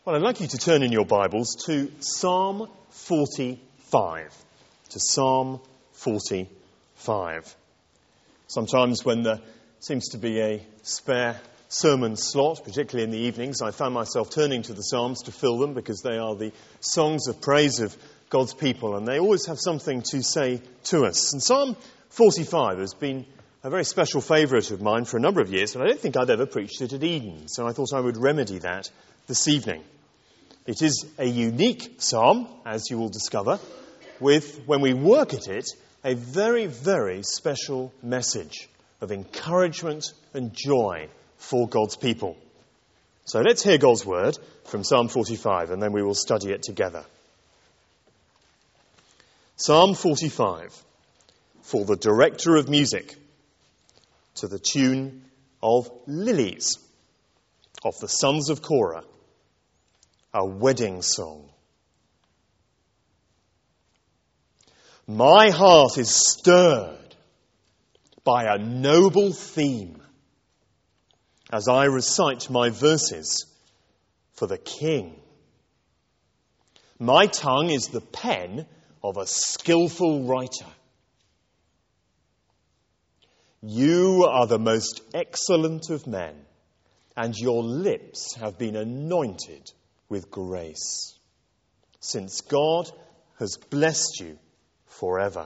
Well, I'd like you to turn in your Bibles to Psalm 45. To Psalm 45. Sometimes when there seems to be a spare sermon slot, particularly in the evenings, I found myself turning to the Psalms to fill them because they are the songs of praise of God's people and they always have something to say to us. And Psalm 45 has been a very special favourite of mine for a number of years, but I don't think I'd ever preached it at Eden, so I thought I would remedy that this evening. It is a unique psalm, as you will discover, with, when we work at it, a very, very special message of encouragement and joy for God's people. So let's hear God's word from Psalm 45, and then we will study it together. Psalm 45, for the director of music, to the tune of Lilies, of the sons of Korah, a wedding song. My heart is stirred by a noble theme as I recite my verses for the King. My tongue is the pen of a skillful writer. You are the most excellent of men, and your lips have been anointed with grace, since God has blessed you forever.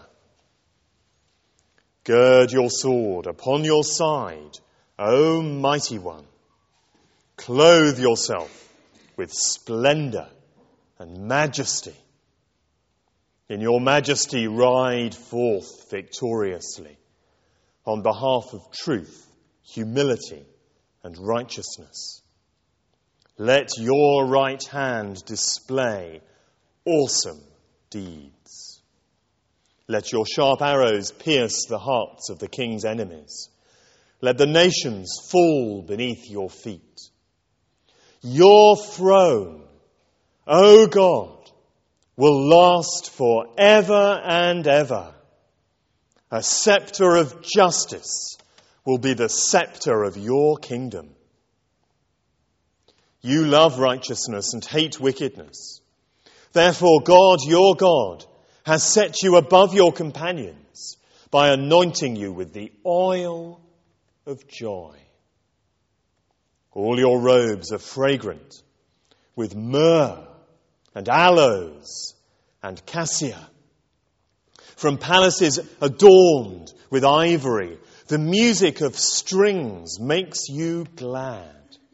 Gird your sword upon your side, O mighty one. Clothe yourself with splendor and majesty. In your majesty ride forth victoriously on behalf of truth, humility, and righteousness. Let your right hand display awesome deeds. Let your sharp arrows pierce the hearts of the king's enemies. Let the nations fall beneath your feet. Your throne, O God, will last forever and ever. A scepter of justice will be the scepter of your kingdom. You love righteousness and hate wickedness. Therefore, God, your God, has set you above your companions by anointing you with the oil of joy. All your robes are fragrant with myrrh and aloes and cassia. From palaces adorned with ivory, the music of strings makes you glad.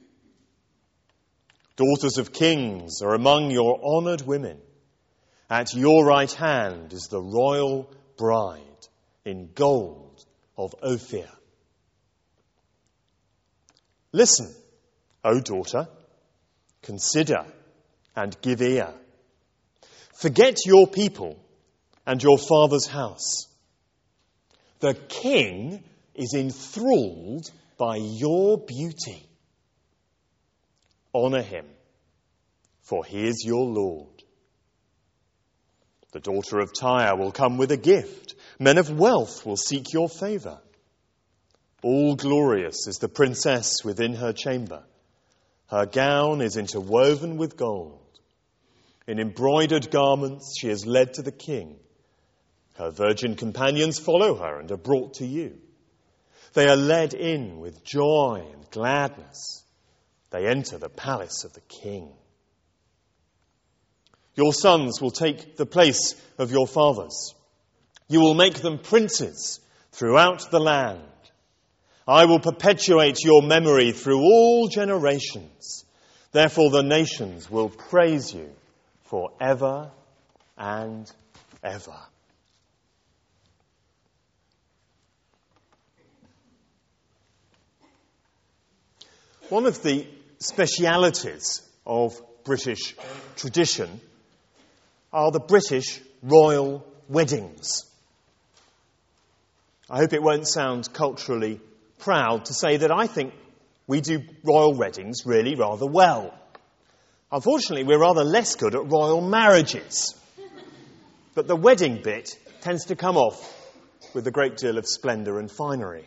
Daughters of kings are among your honoured women. At your right hand is the royal bride in gold of Ophir. Listen, O daughter, consider and give ear. Forget your people and your father's house. The king is enthralled by your beauty. Honour him, for he is your Lord. The daughter of Tyre will come with a gift. Men of wealth will seek your favour. All glorious is the princess within her chamber. Her gown is interwoven with gold. In embroidered garments she is led to the king. Her virgin companions follow her and are brought to you. They are led in with joy and gladness. They enter the palace of the king. Your sons will take the place of your fathers. You will make them princes throughout the land. I will perpetuate your memory through all generations. Therefore the nations will praise you forever and ever. One of the specialities of British tradition are the British royal weddings. I hope it won't sound culturally proud to say that I think we do royal weddings really rather well. Unfortunately, we're rather less good at royal marriages. But the wedding bit tends to come off with a great deal of splendour and finery.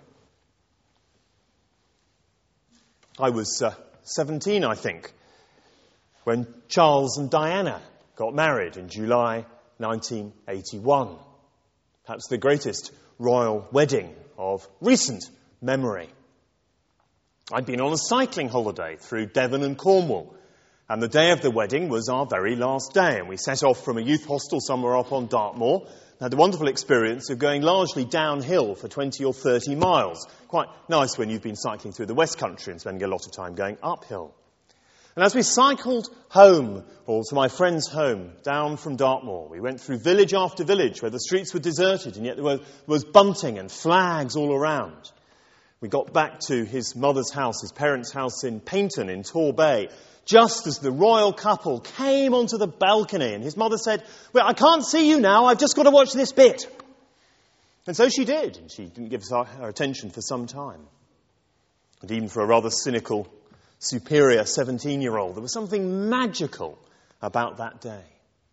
I was 17, I think, when Charles and Diana got married in July 1981. Perhaps the greatest royal wedding of recent memory. I'd been on a cycling holiday through Devon and Cornwall, and the day of the wedding was our very last day, and we set off from a youth hostel somewhere up on Dartmoor and had the wonderful experience of going largely downhill for 20 or 30 miles. Quite nice when you've been cycling through the West Country and spending a lot of time going uphill. And as we cycled home, or to my friend's home, down from Dartmoor, we went through village after village where the streets were deserted and yet there was bunting and flags all around. We got back to his mother's house, his parents' house in Paynton in Torbay, just as the royal couple came onto the balcony, and his mother said, "Well, I can't see you now, I've just got to watch this bit." And so she did, and she didn't give us her attention for some time. And even for a rather cynical, superior 17-year-old, there was something magical about that day.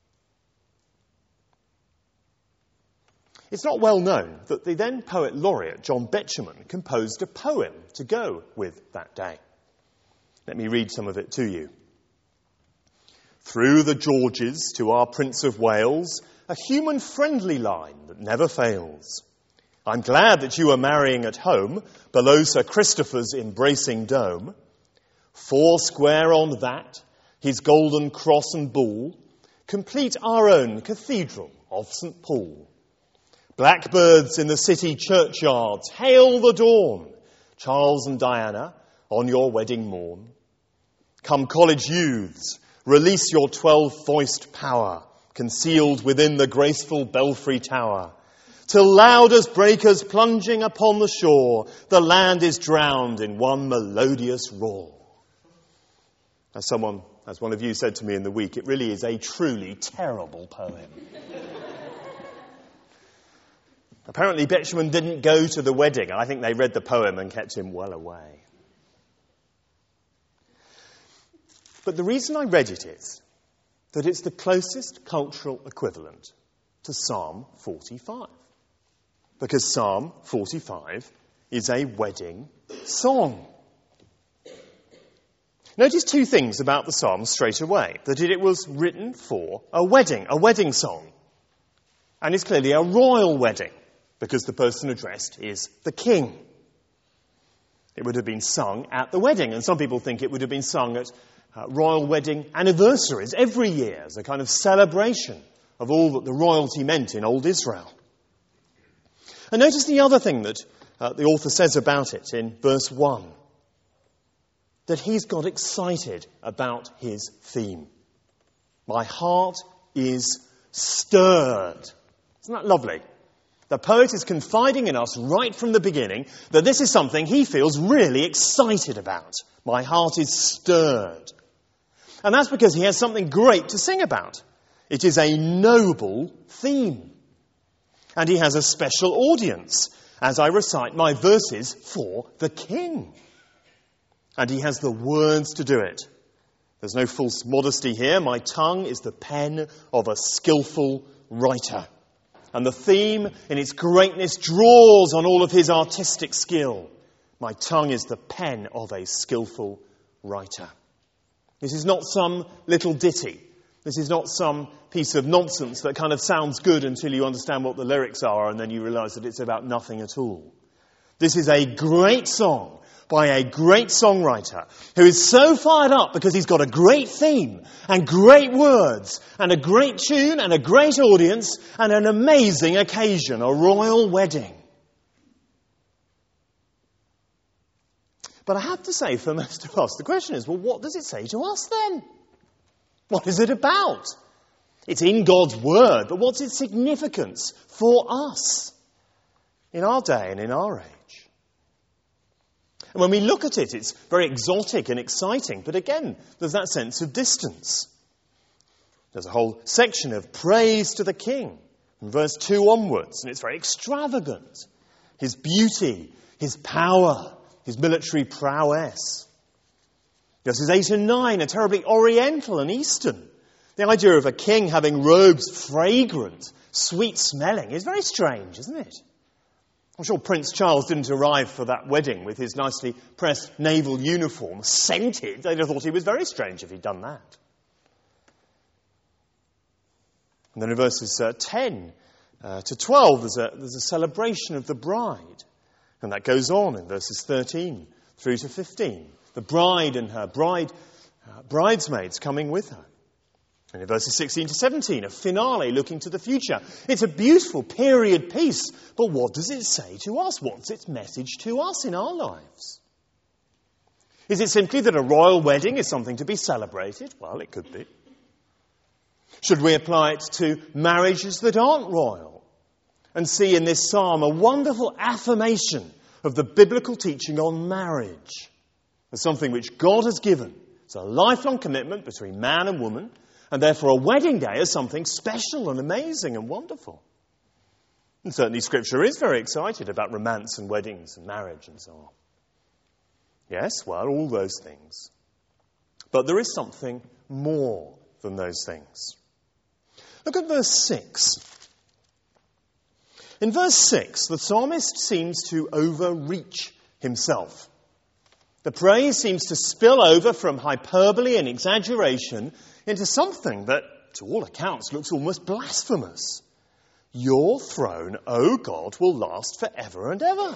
It's not well known that the then poet laureate John Betjeman composed a poem to go with that day. Let me read some of it to you. Through the Georges to our Prince of Wales, a human-friendly line that never fails. I'm glad that you are marrying at home, below Sir Christopher's embracing dome. 4 square on that, his golden cross and ball, complete our own cathedral of St. Paul. Blackbirds in the city churchyards, hail the dawn. Charles and Diana, on your wedding morn. Come college youths, release your 12-voiced power, concealed within the graceful belfry tower. Till loud as breakers plunging upon the shore, the land is drowned in one melodious roar. As one of you said to me in the week, it really is a truly terrible poem. Apparently Betjeman didn't go to the wedding. I think they read the poem and kept him well away. But the reason I read it is that it's the closest cultural equivalent to Psalm 45. Because Psalm 45 is a wedding song. Notice 2 things about the psalm straight away. That it was written for a wedding song. And it's clearly a royal wedding, because the person addressed is the king. It would have been sung at the wedding, and some people think it would have been sung at royal wedding anniversaries every year as a kind of celebration of all that the royalty meant in old Israel. And notice the other thing that the author says about it in verse 1. That he's got excited about his theme. My heart is stirred. Isn't that lovely? The poet is confiding in us right from the beginning that this is something he feels really excited about. My heart is stirred. And that's because he has something great to sing about. It is a noble theme. And he has a special audience as I recite my verses for the king. And he has the words to do it. There's no false modesty here. My tongue is the pen of a skillful writer. And the theme in its greatness draws on all of his artistic skill. My tongue is the pen of a skillful writer. This is not some little ditty. This is not some piece of nonsense that kind of sounds good until you understand what the lyrics are and then you realise that it's about nothing at all. This is a great song by a great songwriter who is so fired up because he's got a great theme and great words and a great tune and a great audience and an amazing occasion, a royal wedding. But I have to say, for most of us, the question is, well, what does it say to us then? What is it about? It's in God's word, but what's its significance for us in our day and in our age? And when we look at it, it's very exotic and exciting, but again, there's that sense of distance. There's a whole section of praise to the king from verse 2 onwards, and it's very extravagant. His beauty, his power, his military prowess. Verses 8 and 9 are terribly oriental and eastern. The idea of a king having robes fragrant, sweet-smelling is very strange, isn't it? I'm sure Prince Charles didn't arrive for that wedding with his nicely pressed naval uniform scented. They'd have thought he was very strange if he'd done that. And then in verses 10 to 12, there's a celebration of the bride. And that goes on in verses 13 through to 15. The bride and her bridesmaids coming with her. And in verses 16 to 17, a finale looking to the future. It's a beautiful period piece, but what does it say to us? What's its message to us in our lives? Is it simply that a royal wedding is something to be celebrated? Well, it could be. Should we apply it to marriages that aren't royal and see in this psalm a wonderful affirmation of the biblical teaching on marriage as something which God has given? It's a lifelong commitment between man and woman, and therefore a wedding day is something special and amazing and wonderful. And certainly Scripture is very excited about romance and weddings and marriage and so on. Yes, well, all those things. But there is something more than those things. Look at verse 6. In verse 6, the psalmist seems to overreach himself. The praise seems to spill over from hyperbole and exaggeration into something that, to all accounts, looks almost blasphemous. Your throne, O God, will last forever and ever.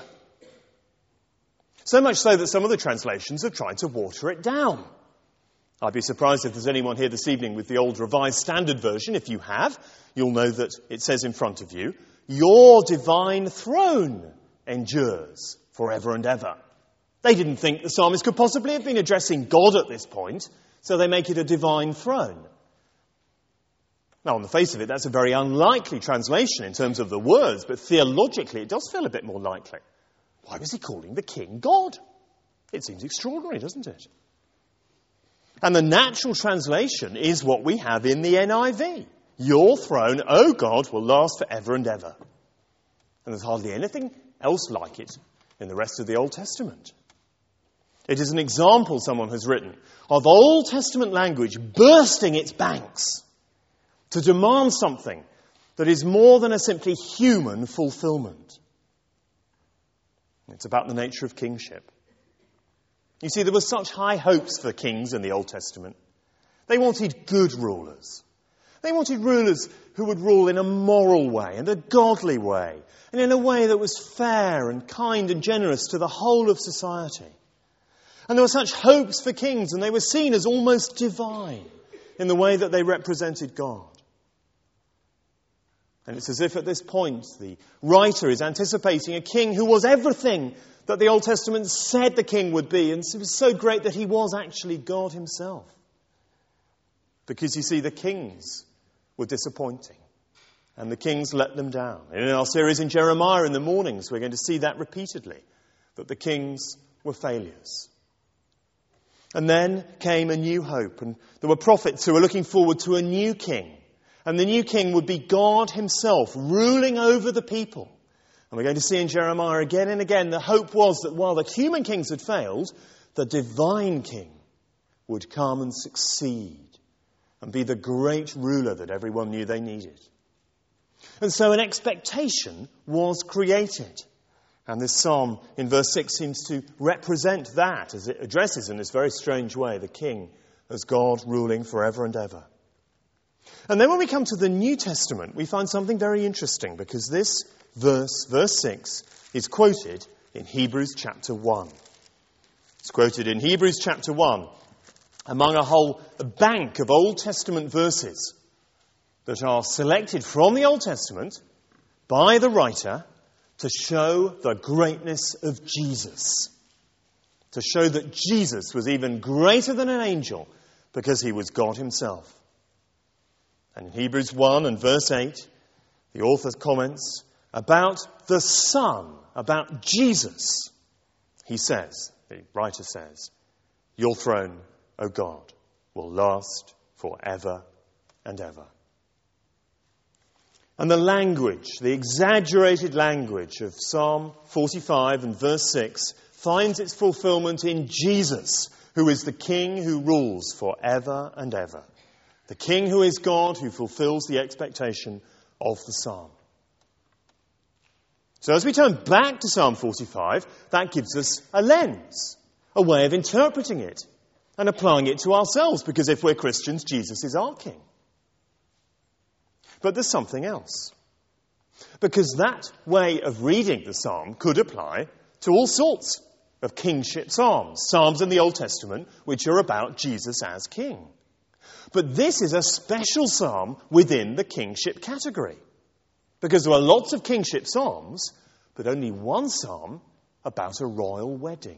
So much so that some of the translations have tried to water it down. I'd be surprised if there's anyone here this evening with the old Revised Standard Version. If you have, you'll know that it says in front of you, your divine throne endures forever and ever. They didn't think the psalmist could possibly have been addressing God at this point, so they make it a divine throne. Now, on the face of it, that's a very unlikely translation in terms of the words, but theologically it does feel a bit more likely. Why was he calling the king God? It seems extraordinary, doesn't it? And the natural translation is what we have in the NIV. Your throne, O God, will last forever and ever. And there's hardly anything else like it in the rest of the Old Testament. It is an example, someone has written, of Old Testament language bursting its banks to demand something that is more than a simply human fulfillment. It's about the nature of kingship. You see, there were such high hopes for kings in the Old Testament. They wanted good rulers. They wanted rulers who would rule in a moral way and a godly way, and in a way that was fair and kind and generous to the whole of society. And there were such hopes for kings, and they were seen as almost divine in the way that they represented God. And it's as if at this point the writer is anticipating a king who was everything that the Old Testament said the king would be, and it was so great that he was actually God himself. Because you see, the kings were disappointing, and the kings let them down. And in our series in Jeremiah in the mornings, we're going to see that repeatedly, that the kings were failures. And then came a new hope, and there were prophets who were looking forward to a new king. And the new king would be God himself, ruling over the people. And we're going to see in Jeremiah again and again, the hope was that while the human kings had failed, the divine king would come and succeed and be the great ruler that everyone knew they needed. And so an expectation was created. And this psalm in verse 6 seems to represent that as it addresses in this very strange way the king as God ruling forever and ever. And then when we come to the New Testament, we find something very interesting because this verse 6, is quoted in Hebrews chapter 1. It's quoted in Hebrews chapter 1 among a whole bank of Old Testament verses that are selected from the Old Testament by the writer to show the greatness of Jesus. To show that Jesus was even greater than an angel because he was God himself. And in Hebrews 1 and verse 8, the author comments about the Son, about Jesus. He says, the writer says, your throne, O God, will last forever and ever. And the language, the exaggerated language of Psalm 45 and verse 6 finds its fulfillment in Jesus, who is the King who rules forever and ever. The King who is God, who fulfills the expectation of the psalm. So as we turn back to Psalm 45, that gives us a lens, a way of interpreting it and applying it to ourselves, because if we're Christians, Jesus is our King. But there's something else. Because that way of reading the psalm could apply to all sorts of kingship psalms. Psalms in the Old Testament which are about Jesus as king. But this is a special psalm within the kingship category. Because there are lots of kingship psalms, but only one psalm about a royal wedding.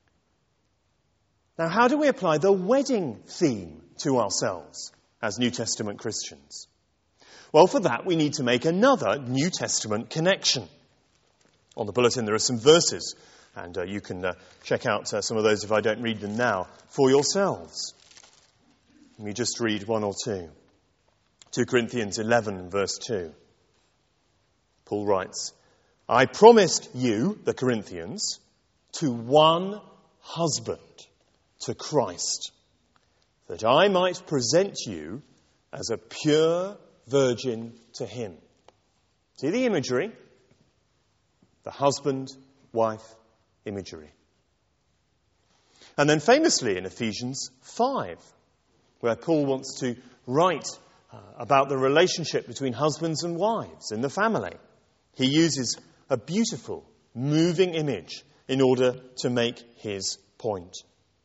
Now, how do we apply the wedding theme to ourselves as New Testament Christians? Well, for that we need to make another New Testament connection. On the bulletin there are some verses, and you can check out some of those if I don't read them now for yourselves. Let me just read one or two. 2 Corinthians 11, verse 2. Paul writes, I promised you, the Corinthians, to one husband, to Christ, that I might present you as a pure virgin to him. See the imagery? The husband-wife imagery. And then famously in Ephesians 5, where Paul wants to write about the relationship between husbands and wives in the family, he uses a beautiful, moving image in order to make his point.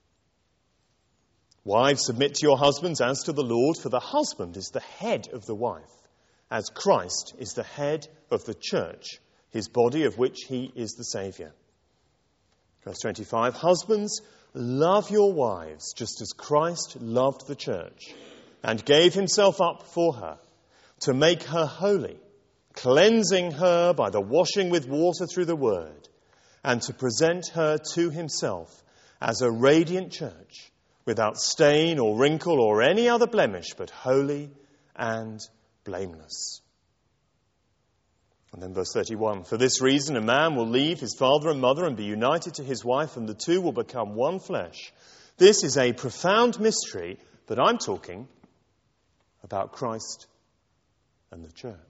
Wives, submit to your husbands as to the Lord, for the husband is the head of the wife, as Christ is the head of the church, his body of which he is the Saviour. Verse 25, husbands, love your wives just as Christ loved the church and gave himself up for her to make her holy, cleansing her by the washing with water through the word, and to present her to himself as a radiant church, without stain or wrinkle or any other blemish, but holy and blameless. And then verse 31, for this reason a man will leave his father and mother and be united to his wife, and the two will become one flesh. This is a profound mystery, but I'm talking about Christ and the church.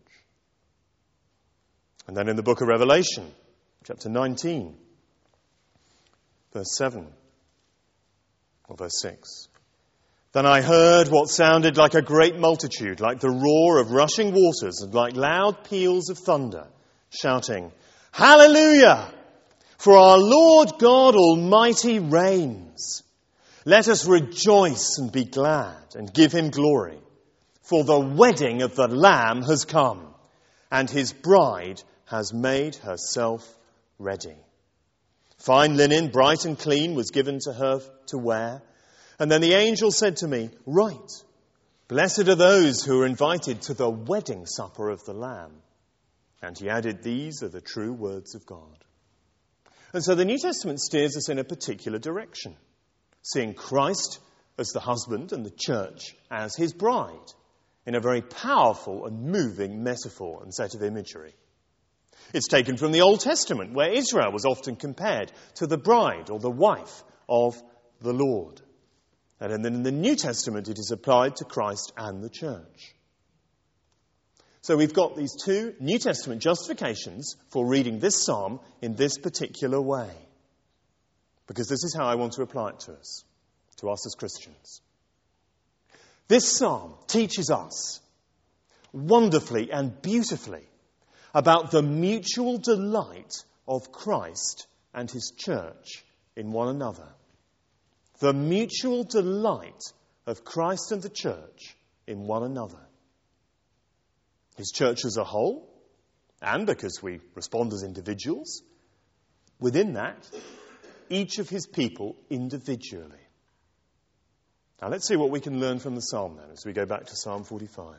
And then in the book of Revelation, chapter 19, verse 7, or verse 6. Then I heard what sounded like a great multitude, like the roar of rushing waters and like loud peals of thunder, shouting, Hallelujah! For our Lord God Almighty reigns. Let us rejoice and be glad and give him glory. For the wedding of the Lamb has come, and his bride has made herself ready. Fine linen, bright and clean, was given to her to wear. And then the angel said to me, Write, blessed are those who are invited to the wedding supper of the Lamb. And he added, These are the true words of God. And so the New Testament steers us in a particular direction, seeing Christ as the husband and the church as his bride, in a very powerful and moving metaphor and set of imagery. It's taken from the Old Testament, where Israel was often compared to the bride or the wife of the Lord. And then in the New Testament, it is applied to Christ and the church. So we've got these two New Testament justifications for reading this psalm in this particular way. Because this is how I want to apply it to us as Christians. This psalm teaches us wonderfully and beautifully about the mutual delight of Christ and his church in one another. The mutual delight of Christ and the church in one another. His church as a whole, and because we respond as individuals, within that, each of his people individually. Now let's see what we can learn from the psalm then as we go back to Psalm 45.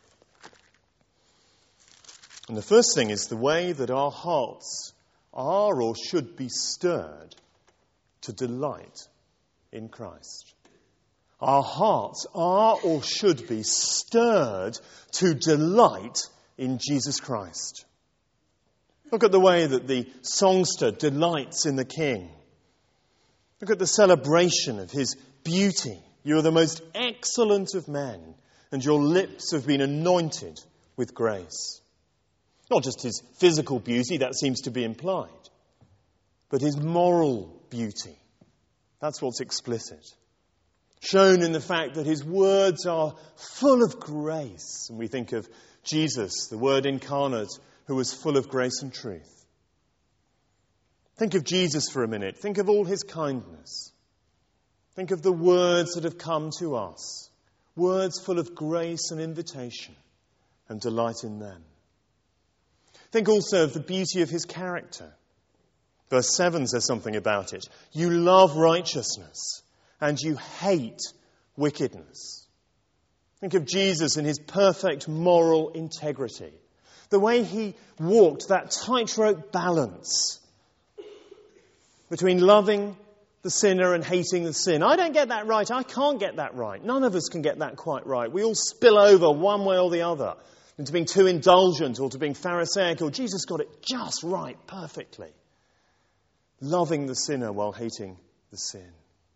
And the first thing is the way that our hearts are or should be stirred to delight in Christ. Our hearts are or should be stirred to delight in Jesus Christ. Look at the way that the songster delights in the King. Look at the celebration of his beauty. You are the most excellent of men, and your lips have been anointed with grace. Not just his physical beauty, that seems to be implied, but his moral beauty. That's what's explicit. Shown in the fact that his words are full of grace. And we think of Jesus, the Word incarnate, who was full of grace and truth. Think of Jesus for a minute. Think of all his kindness. Think of the words that have come to us. Words full of grace and invitation, and delight in them. Think also of the beauty of his character. Verse 7 says something about it. You love righteousness and you hate wickedness. Think of Jesus in his perfect moral integrity. The way he walked that tightrope balance between loving the sinner and hating the sin. I don't get that right. I can't get that right. None of us can get that quite right. We all spill over one way or the other into being too indulgent or to being pharisaical. Jesus got it just right, perfectly. Loving the sinner while hating the sin.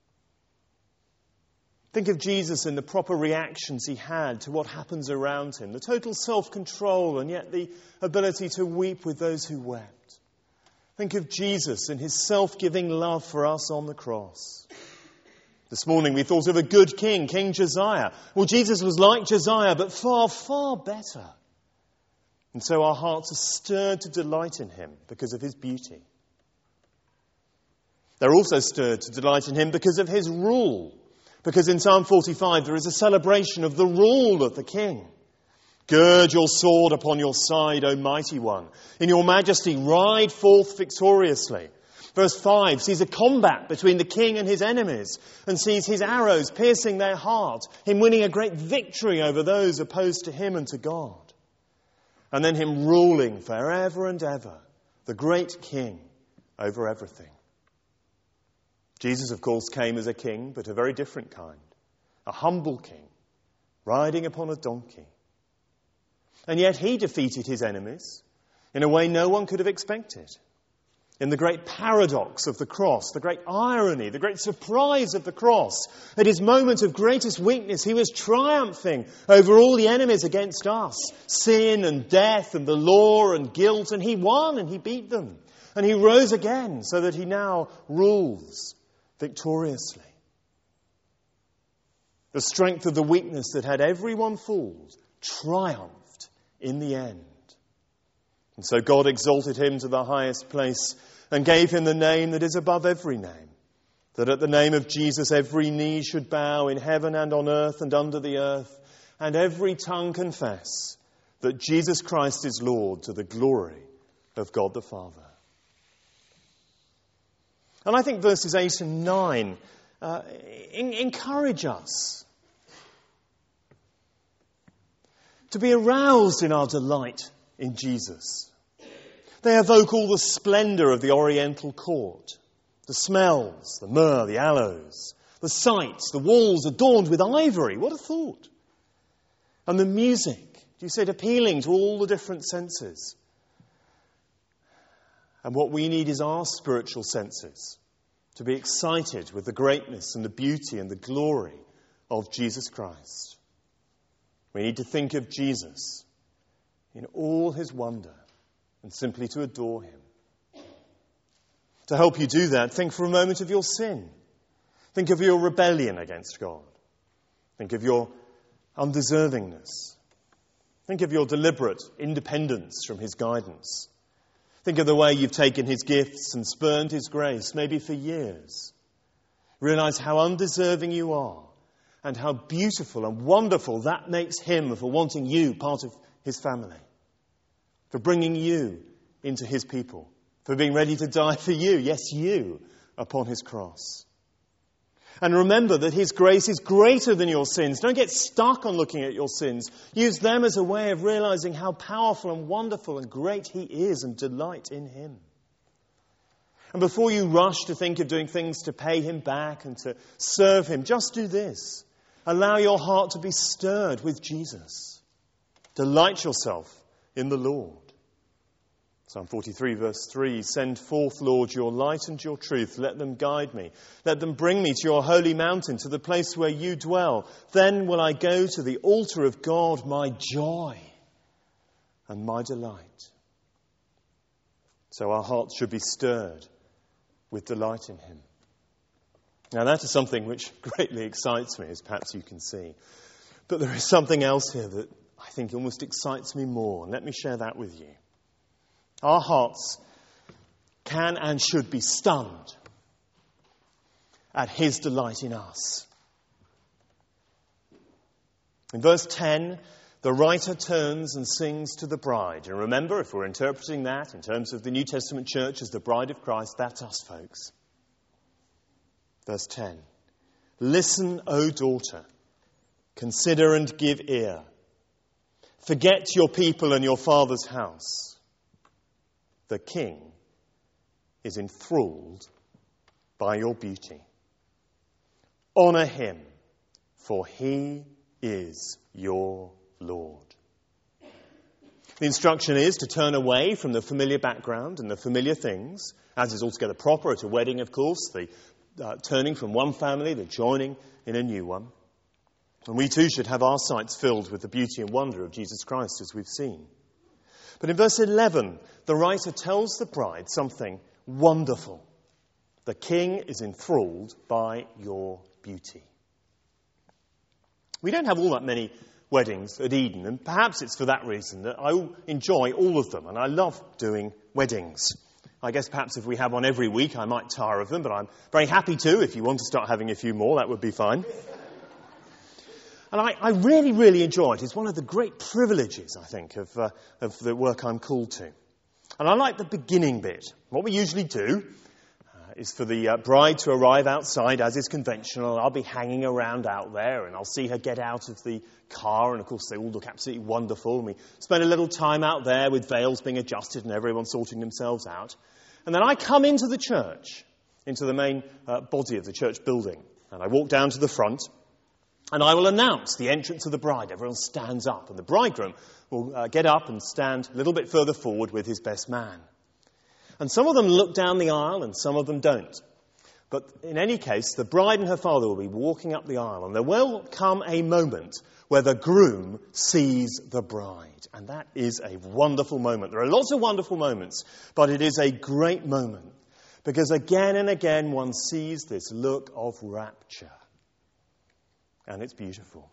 Think of Jesus in the proper reactions he had to what happens around him. The total self-control and yet the ability to weep with those who wept. Think of Jesus in his self-giving love for us on the cross. This morning we thought of a good king, King Josiah. Well, Jesus was like Josiah, but far, far better. And so our hearts are stirred to delight in him because of his beauty. They're also stirred to delight in him because of his rule. Because in Psalm 45 there is a celebration of the rule of the king. Gird your sword upon your side, O mighty one. In your majesty ride forth victoriously. Verse 5 sees a combat between the king and his enemies and sees his arrows piercing their heart, him winning a great victory over those opposed to him and to God. And then him ruling forever and ever, the great king over everything. Jesus, of course, came as a king, but a very different kind. A humble king, riding upon a donkey. And yet he defeated his enemies in a way no one could have expected. In the great paradox of the cross, the great irony, the great surprise of the cross, at his moment of greatest weakness, he was triumphing over all the enemies against us. Sin and death and the law and guilt, and he won and he beat them. And he rose again so that he now rules victoriously. The strength of the weakness that had everyone fooled triumphed in the end. And so God exalted him to the highest place and gave him the name that is above every name, that at the name of Jesus every knee should bow in heaven and on earth and under the earth, and every tongue confess that Jesus Christ is Lord, to the glory of God the Father. And I think verses 8 and 9 encourage us to be aroused in our delight in Jesus. They evoke all the splendour of the Oriental court. The smells, the myrrh, the aloes, the sights, the walls adorned with ivory. What a thought. And the music, do you see it appealing to all the different senses? And what we need is our spiritual senses to be excited with the greatness and the beauty and the glory of Jesus Christ. We need to think of Jesus in all his wonder and simply to adore him. To help you do that, think for a moment of your sin. Think of your rebellion against God. Think of your undeservingness. Think of your deliberate independence from his guidance. Think of the way you've taken his gifts and spurned his grace, maybe for years. Realize how undeserving you are and how beautiful and wonderful that makes him for wanting you part of his family, for bringing you into his people, for being ready to die for you, yes, you, upon his cross. And remember that his grace is greater than your sins. Don't get stuck on looking at your sins. Use them as a way of realizing how powerful and wonderful and great he is, and delight in him. And before you rush to think of doing things to pay him back and to serve him, just do this. Allow your heart to be stirred with Jesus. Delight yourself in the Lord. Psalm 43 verse 3, send forth, Lord, your light and your truth. Let them guide me. Let them bring me to your holy mountain, to the place where you dwell. Then will I go to the altar of God, my joy and my delight. So our hearts should be stirred with delight in him. Now that is something which greatly excites me, as perhaps you can see. But there is something else here that I I think almost excites me more. And let me share that with you. Our hearts can and should be stunned at his delight in us. In verse 10, the writer turns and sings to the bride. And remember, if we're interpreting that in terms of the New Testament church as the bride of Christ, that's us, folks. Verse 10, listen, O daughter, consider and give ear. Forget your people and your father's house. The king is enthralled by your beauty. Honor him, for he is your Lord. The instruction is to turn away from the familiar background and the familiar things, as is altogether proper at a wedding, of course, the turning from one family, the joining in a new one. And we too should have our sights filled with the beauty and wonder of Jesus Christ, as we've seen. But in verse 11, the writer tells the bride something wonderful. The king is enthralled by your beauty. We don't have all that many weddings at Eden, and perhaps it's for that reason that I enjoy all of them, and I love doing weddings. I guess perhaps if we have one every week, I might tire of them, but I'm very happy to. If you want to start having a few more, that would be fine. And I really, really enjoy it. It's one of the great privileges, I think, of the work I'm called to. And I like the beginning bit. What we usually do is for the bride to arrive outside, as is conventional. I'll be hanging around out there, and I'll see her get out of the car, and of course they all look absolutely wonderful. And we spend a little time out there with veils being adjusted and everyone sorting themselves out. And then I come into the church, into the main body of the church building, and I walk down to the front, and I will announce the entrance of the bride. Everyone stands up, and the bridegroom will get up and stand a little bit further forward with his best man. And some of them look down the aisle and some of them don't. But in any case, the bride and her father will be walking up the aisle, and there will come a moment where the groom sees the bride. And that is a wonderful moment. There are lots of wonderful moments, but it is a great moment because again and again one sees this look of rapture. And it's beautiful.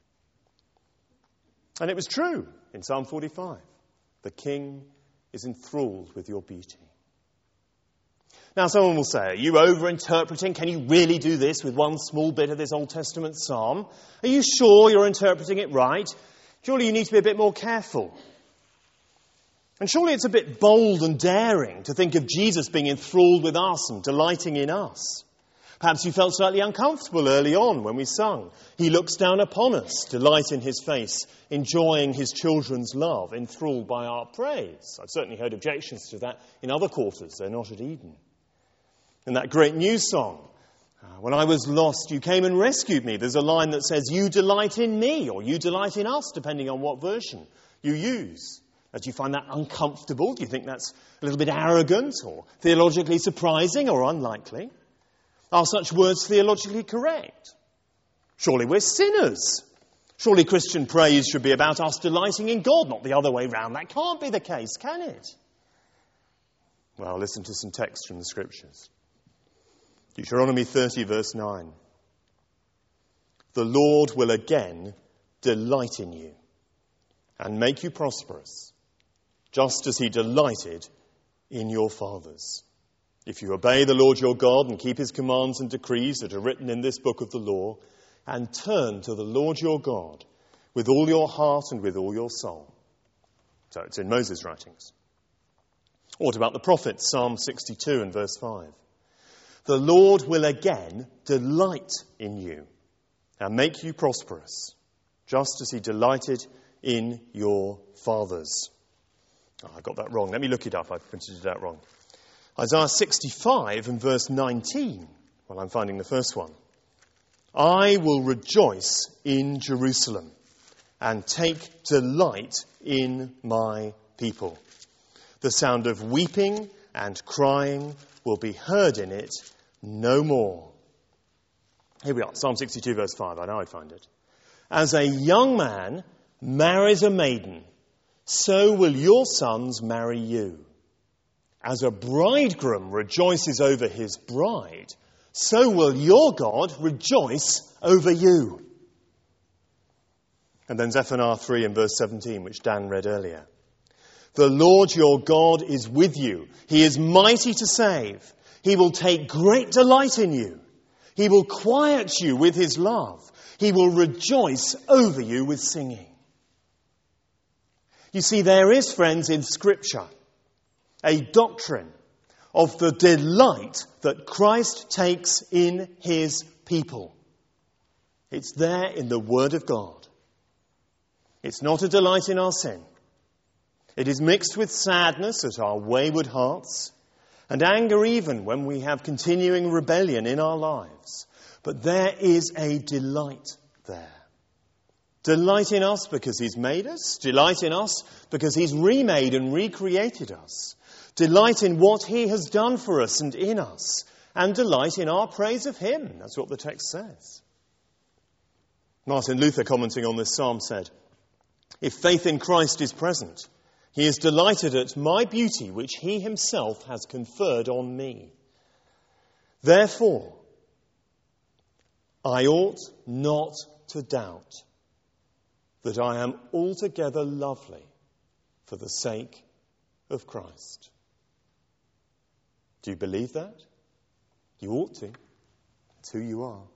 And it was true in Psalm 45. The king is enthralled with your beauty. Now someone will say, are you over-interpreting? Can you really do this with one small bit of this Old Testament psalm? Are you sure you're interpreting it right? Surely you need to be a bit more careful. And surely it's a bit bold and daring to think of Jesus being enthralled with us and delighting in us. Perhaps you felt slightly uncomfortable early on when we sung. He looks down upon us, delight in his face, enjoying his children's love, enthralled by our praise. I've certainly heard objections to that in other quarters. They're not at Eden. In that great new song, when I was lost, you came and rescued me. There's a line that says, you delight in me, or you delight in us, depending on what version you use. Do you find that uncomfortable? Do you think that's a little bit arrogant, or theologically surprising, or unlikely? Are such words theologically correct? Surely we're sinners. Surely Christian praise should be about us delighting in God, not the other way round. That can't be the case, can it? Well, listen to some text from the Scriptures. Deuteronomy 30, verse 9. The Lord will again delight in you and make you prosperous, just as he delighted in your fathers. If you obey the Lord your God and keep his commands and decrees that are written in this book of the law, and turn to the Lord your God with all your heart and with all your soul. So it's in Moses' writings. What about the prophets? Psalm 62 and verse 5. The Lord will again delight in you and make you prosperous, just as he delighted in your fathers. Oh, I got that wrong. Let me look it up. I printed it out wrong. Isaiah 65 and verse 19. Well, I'm finding the first one. I will rejoice in Jerusalem and take delight in my people. The sound of weeping and crying will be heard in it no more. Here we are, Psalm 62 verse 5. I know I'd find it. As a young man marries a maiden, so will your sons marry you. As a bridegroom rejoices over his bride, so will your God rejoice over you. And then Zephaniah 3 and verse 17, which Dan read earlier. The Lord your God is with you. He is mighty to save. He will take great delight in you. He will quiet you with his love. He will rejoice over you with singing. You see, there is, friends, in Scripture, a doctrine of the delight that Christ takes in his people. It's there in the Word of God. It's not a delight in our sin. It is mixed with sadness at our wayward hearts and anger even when we have continuing rebellion in our lives. But there is a delight there. Delight in us because he's made us. Delight in us because he's remade and recreated us. Delight in what he has done for us and in us. And delight in our praise of him. That's what the text says. Martin Luther, commenting on this psalm, said, "If faith in Christ is present, he is delighted at my beauty which he himself has conferred on me. Therefore, I ought not to doubt that I am altogether lovely for the sake of Christ." Do you believe that? You ought to. It's who you are.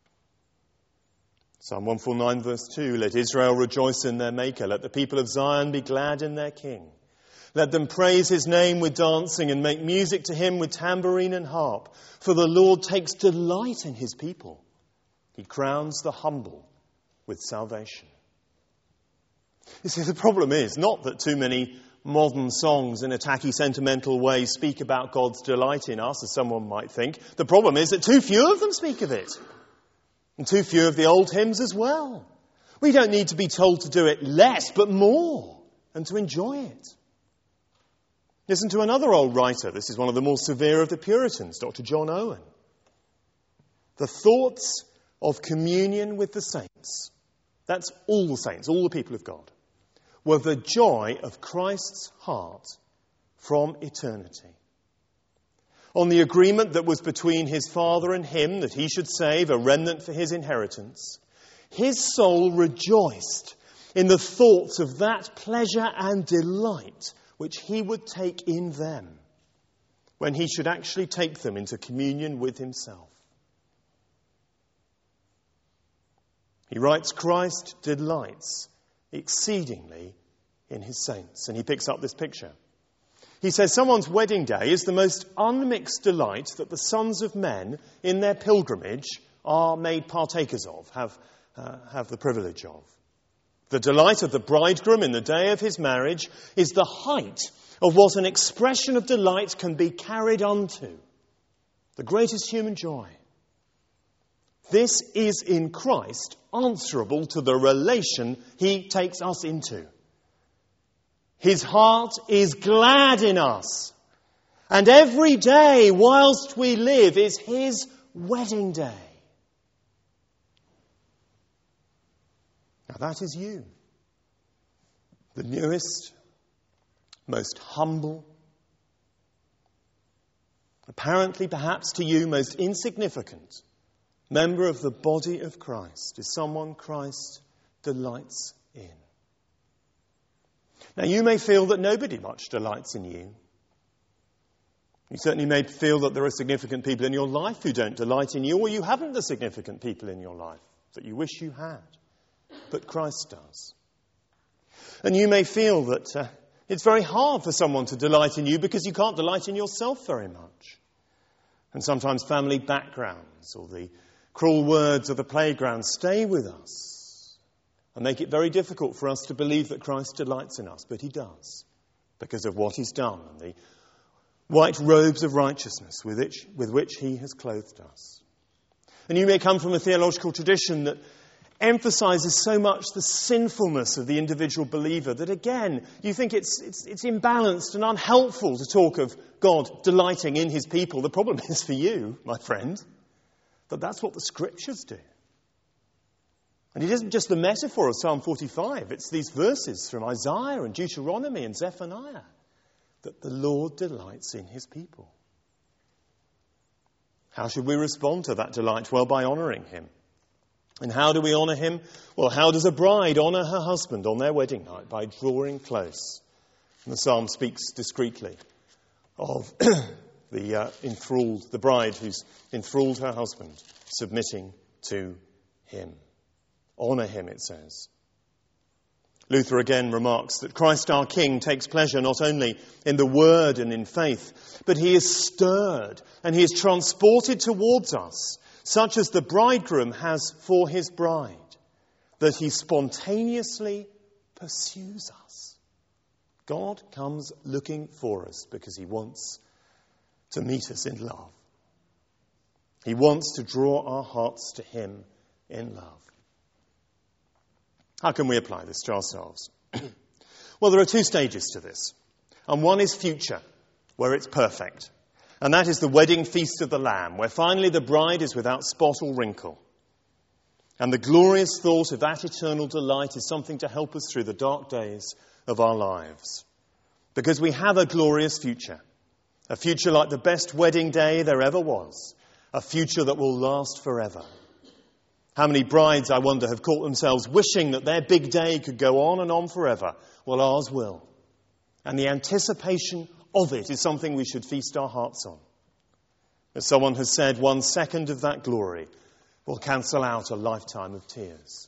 Psalm 149 verse 2, let Israel rejoice in their Maker. Let the people of Zion be glad in their King. Let them praise his name with dancing and make music to him with tambourine and harp. For the Lord takes delight in his people. He crowns the humble with salvation. You see, the problem is not that too many modern songs in a tacky, sentimental way speak about God's delight in us, as someone might think. The problem is that too few of them speak of it. And too few of the old hymns as well. We don't need to be told to do it less, but more, and to enjoy it. Listen to another old writer. This is one of the more severe of the Puritans, Dr. John Owen. The thoughts of communion with the saints, that's all the saints, all the people of God, were the joy of Christ's heart from eternity. On the agreement that was between his Father and him, that he should save a remnant for his inheritance, his soul rejoiced in the thoughts of that pleasure and delight which he would take in them when he should actually take them into communion with himself. He writes, Christ delights exceedingly in his saints. And he picks up this picture. He says someone's wedding day is the most unmixed delight that the sons of men in their pilgrimage are made partakers of, have the privilege of. The delight of the bridegroom in the day of his marriage is the height of what an expression of delight can be carried unto. The greatest human joy. This is in Christ answerable to the relation he takes us into. His heart is glad in us. And every day whilst we live is his wedding day. Now that is you. The newest, most humble, apparently perhaps to you most insignificant member of the body of Christ is someone Christ delights in. Now, you may feel that nobody much delights in you. You certainly may feel that there are significant people in your life who don't delight in you, or you haven't the significant people in your life that you wish you had. But Christ does. And you may feel that it's very hard for someone to delight in you because you can't delight in yourself very much. And sometimes family backgrounds or the cruel words of the playground stay with us and make it very difficult for us to believe that Christ delights in us. But he does, because of what he's done and the white robes of righteousness with which he has clothed us. And you may come from a theological tradition that emphasizes so much the sinfulness of the individual believer that, again, you think it's imbalanced and unhelpful to talk of God delighting in his people. The problem is for you, my friend, that that's what the Scriptures do. And it isn't just the metaphor of Psalm 45. It's these verses from Isaiah and Deuteronomy and Zephaniah that the Lord delights in his people. How should we respond to that delight? Well, by honouring him. And how do we honour him? Well, how does a bride honour her husband on their wedding night? By drawing close. And the psalm speaks discreetly of the bride who's enthralled her husband, submitting to him. Honour him, it says. Luther again remarks that Christ our King takes pleasure not only in the word and in faith, but he is stirred and he is transported towards us, such as the bridegroom has for his bride, that he spontaneously pursues us. God comes looking for us because he wants to meet us in love. He wants to draw our hearts to him in love. How can we apply this to ourselves? Well, there are two stages to this. And one is future, where it's perfect. And that is the wedding feast of the Lamb, where finally the bride is without spot or wrinkle. And the glorious thought of that eternal delight is something to help us through the dark days of our lives. Because we have a glorious future. A future like the best wedding day there ever was. A future that will last forever. How many brides, I wonder, have caught themselves wishing that their big day could go on and on forever? Well, ours will. And the anticipation of it is something we should feast our hearts on. As someone has said, 1 second of that glory will cancel out a lifetime of tears.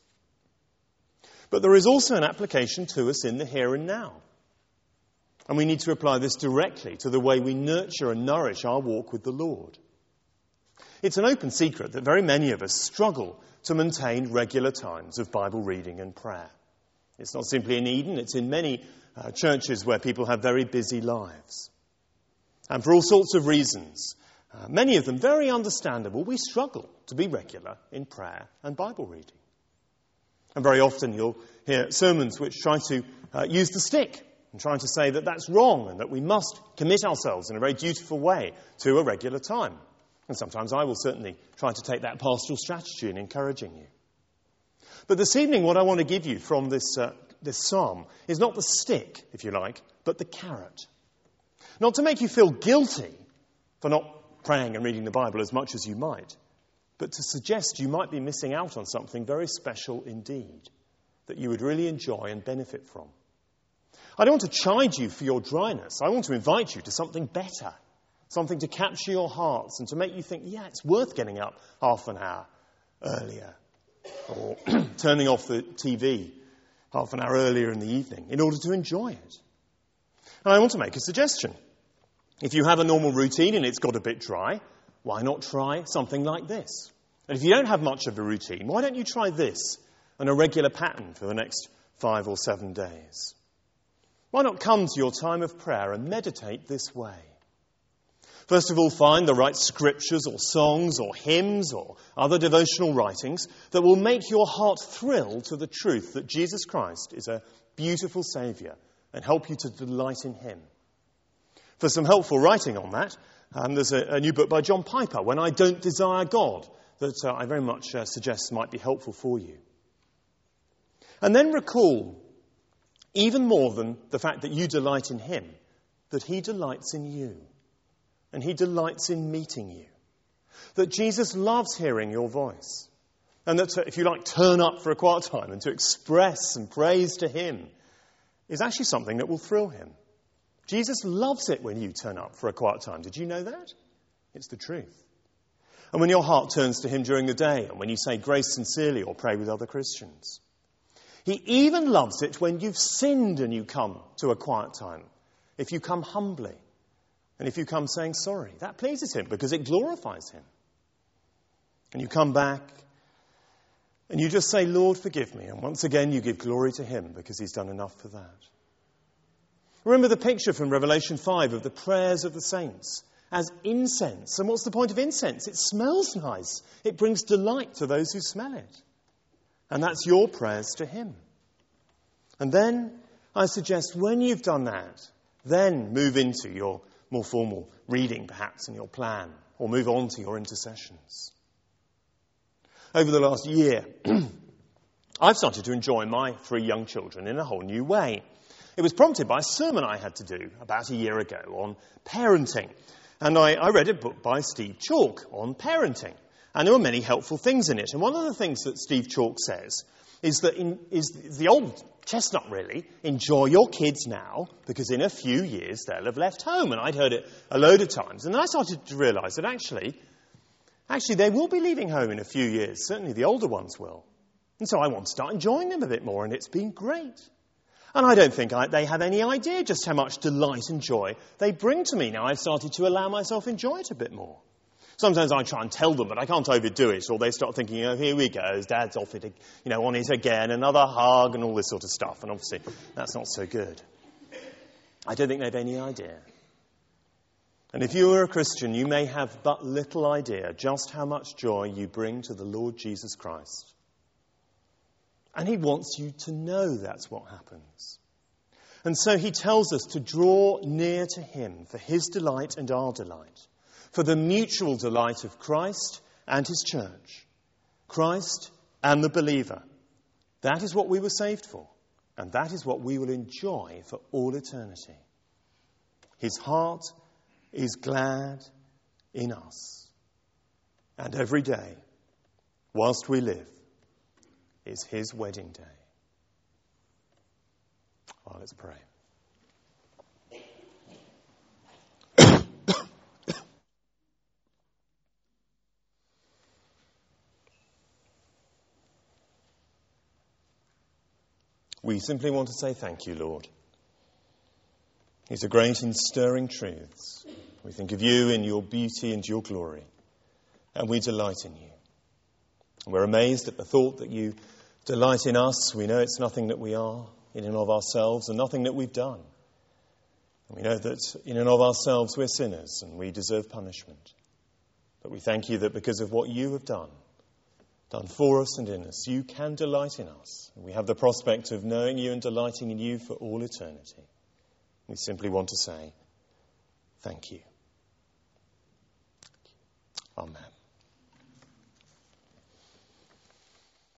But there is also an application to us in the here and now. And we need to apply this directly to the way we nurture and nourish our walk with the Lord. It's an open secret that very many of us struggle to maintain regular times of Bible reading and prayer. It's not simply in Eden, it's in many churches where people have very busy lives. And for all sorts of reasons, many of them very understandable, we struggle to be regular in prayer and Bible reading. And very often you'll hear sermons which try to use the stick and trying to say that that's wrong and that we must commit ourselves in a very dutiful way to a regular time. And sometimes I will certainly try to take that pastoral strategy in encouraging you. But this evening, what I want to give you from this psalm is not the stick, if you like, but the carrot. Not to make you feel guilty for not praying and reading the Bible as much as you might, but to suggest you might be missing out on something very special indeed, that you would really enjoy and benefit from. I don't want to chide you for your dryness. I want to invite you to something better. Something to capture your hearts and to make you think, yeah, it's worth getting up half an hour earlier. Or turning off the TV half an hour earlier in the evening in order to enjoy it. And I want to make a suggestion. If you have a normal routine and it's got a bit dry, why not try something like this? And if you don't have much of a routine, why don't you try this and a regular pattern for the next 5 or 7 days? Why not come to your time of prayer and meditate this way? First of all, find the right scriptures or songs or hymns or other devotional writings that will make your heart thrill to the truth that Jesus Christ is a beautiful Saviour and help you to delight in him. For some helpful writing on that, there's a new book by John Piper, When I Don't Desire God, that I very much suggest might be helpful for you. And then recall, even more than the fact that you delight in him, that he delights in you. And he delights in meeting you. That Jesus loves hearing your voice. And that, if you like, turn up for a quiet time and to express and praise to him is actually something that will thrill him. Jesus loves it when you turn up for a quiet time. Did you know that? It's the truth. And when your heart turns to him during the day and when you say grace sincerely or pray with other Christians. He even loves it when you've sinned and you come to a quiet time. If you come humbly. And if you come saying sorry, that pleases him because it glorifies him. And you come back and you just say, Lord, forgive me. And once again, you give glory to him because he's done enough for that. Remember the picture from Revelation 5 of the prayers of the saints as incense. And what's the point of incense? It smells nice. It brings delight to those who smell it. And that's your prayers to him. And then I suggest when you've done that, then move into your more formal reading, perhaps, in your plan, or move on to your intercessions. Over the last year, I've started to enjoy my 3 young children in a whole new way. It was prompted by a sermon I had to do about a year ago on parenting. And I read a book by Steve Chalke on parenting. And there were many helpful things in it. And one of the things that Steve Chalk says is that is the old chestnut, really: enjoy your kids now, because in a few years they'll have left home. And I'd heard it a load of times. And then I started to realise that actually they will be leaving home in a few years. Certainly the older ones will. And so I want to start enjoying them a bit more, and it's been great. And I don't think they have any idea just how much delight and joy they bring to me. Now I've started to allow myself enjoy it a bit more. Sometimes I try and tell them, but I can't overdo it, or they start thinking, oh, here we go, Dad's off it, on it again, another hug and all this sort of stuff. And obviously that's not so good. I don't think they have any idea. And if you are a Christian, you may have but little idea just how much joy you bring to the Lord Jesus Christ. And he wants you to know that's what happens. And so he tells us to draw near to him for his delight and our delight, for the mutual delight of Christ and his church, Christ and the believer. That is what we were saved for, and that is what we will enjoy for all eternity. His heart is glad in us, and every day, whilst we live, is his wedding day. Well, let's pray. We simply want to say thank you, Lord. These are great and stirring truths. We think of you in your beauty and your glory, and we delight in you. We're amazed at the thought that you delight in us. We know it's nothing that we are in and of ourselves, and nothing that we've done. And we know that in and of ourselves we're sinners and we deserve punishment. But we thank you that because of what you have done for us and in us, you can delight in us. And we have the prospect of knowing you and delighting in you for all eternity. We simply want to say thank you. Amen.